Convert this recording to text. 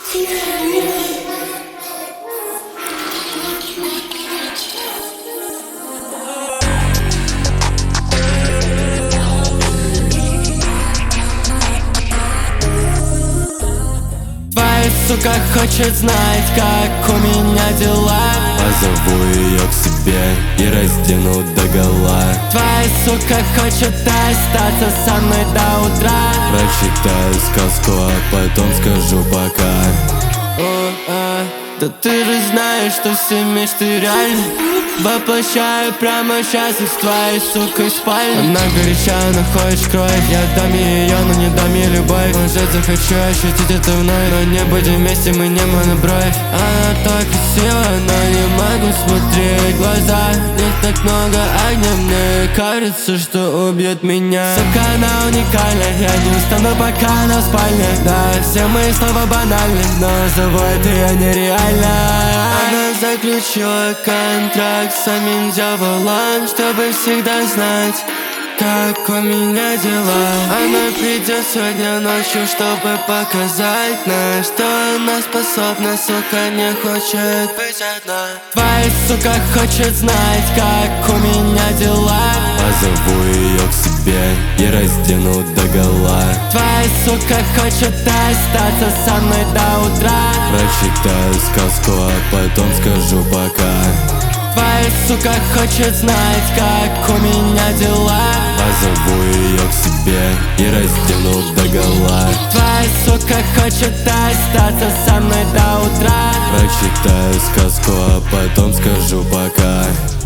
Сука хочет знать, как у меня дела. Позову ее к себе и раздену догола. Твоя сука хочет остаться со мной до утра. Прочитаю сказку, а потом скажу пока. Да ты же знаешь, что все мечты реальны. Воплощаю прямо сейчас из твоей сукой спальни. Она горяча, она хочет кровь. Я дам ей ее, но не дам ей любовь. Может захочу ощутить это вновь, но не будем вместе, мы не монобровь. Она так красива, но не могу смотреть в глаза. В них так много огня, мне кажется, что убьет меня. Сука, она уникальна, я не устану, пока она в спальне. Да, все мои слова банальны, но забывать ее нереально. Она заключила контракт с самим дьяволом, чтобы всегда знать, как у меня дела. Она придет сегодня ночью, чтобы показать нам, что она способна, сука, не хочет быть одна. Твоя сука хочет знать, как у меня дела. Позову ее к себе и раздену догола. Твоя сука хочет остаться со мной до утра. Прочитаю сказку, а потом скажу пока. Твоя сука хочет знать, как у меня дела. Позову ее к себе и раздену догола. Твоя сука хочет остаться со мной до утра. Прочитаю сказку, а потом скажу пока.